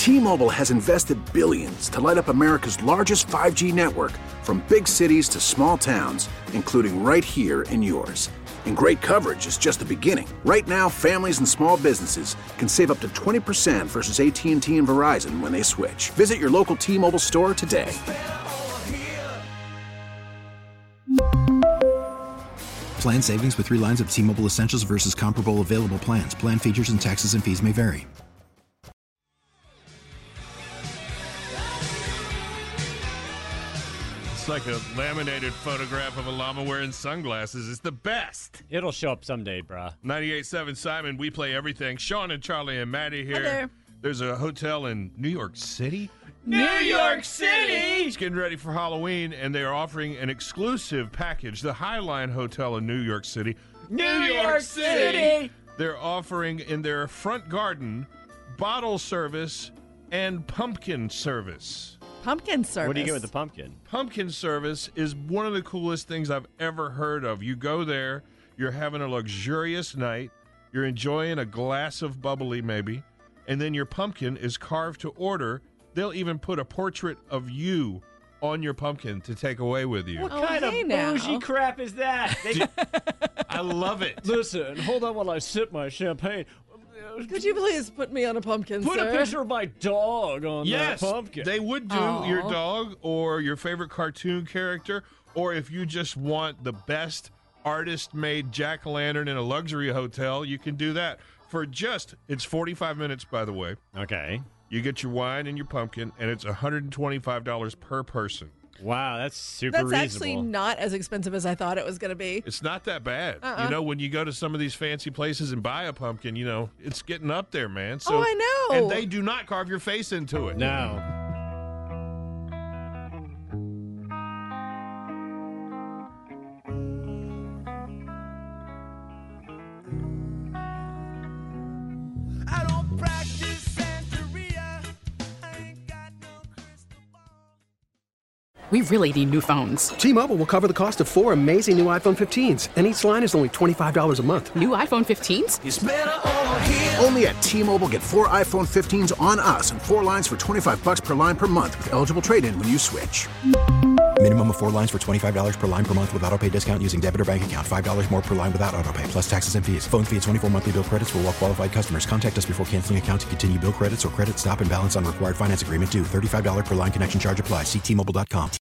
T-Mobile has invested billions to light up America's largest 5G network, from big cities to small towns, including right here in yours. And great coverage is just the beginning. Right now, families and small businesses can save up to 20% versus AT&T and Verizon when they switch. Visit your local T-Mobile store today. Plan savings with 3 lines of T-Mobile Essentials versus comparable available plans. Plan features and taxes and fees may vary. It's like a laminated photograph of a llama wearing sunglasses. It's the best. It'll show up someday, brah. 98.7 Simon, we play everything. Sean and Charlie and Maddie here. Hi there. There's a hotel in New York City. New York City! It's getting ready for Halloween, and they are offering an exclusive package. The Highline Hotel in New York City. New York City! They're offering in their front garden bottle service and pumpkin service. Pumpkin service. What do you get with the pumpkin? Pumpkin service is one of the coolest things I've ever heard of. You go there, you're having a luxurious night, you're enjoying a glass of bubbly maybe, and then your pumpkin is carved to order. They'll even put a portrait of you on your pumpkin to take away with you. What kind of bougie crap is that? I love it. Listen, hold on while I sip my champagne. Could you please put me on a pumpkin, Put sir? a picture of my dog on Yes, that pumpkin. they would do your dog or your favorite cartoon character, or if you just want the best artist-made jack-o'-lantern in a luxury hotel, you can do that. It's 45 minutes, by the way. Okay. You get your wine and your pumpkin, and it's $125 per person. Wow, that's super That's reasonable. actually not as expensive as I thought it was going to be. It's not that bad. You know, when you go to some of these fancy places and buy a pumpkin, it's getting up there, man. So, I know. And they do not carve your face into it. No. We really need new phones. T-Mobile will cover the cost of 4 amazing new iPhone 15s, and each line is only $25 a month. New iPhone 15s? It's better over here. Only at T-Mobile, get 4 iPhone 15s on us and 4 lines for $25 per line per month with eligible trade-in when you switch. Minimum of 4 lines for $25 per line per month with autopay discount using debit or bank account. $5 more per line without autopay, plus taxes and fees. Phone fee at 24 monthly bill credits for well-qualified customers. Contact us before canceling account to continue bill credits or credit stop and balance on required finance agreement due. $35 per line connection charge applies. See T-Mobile.com.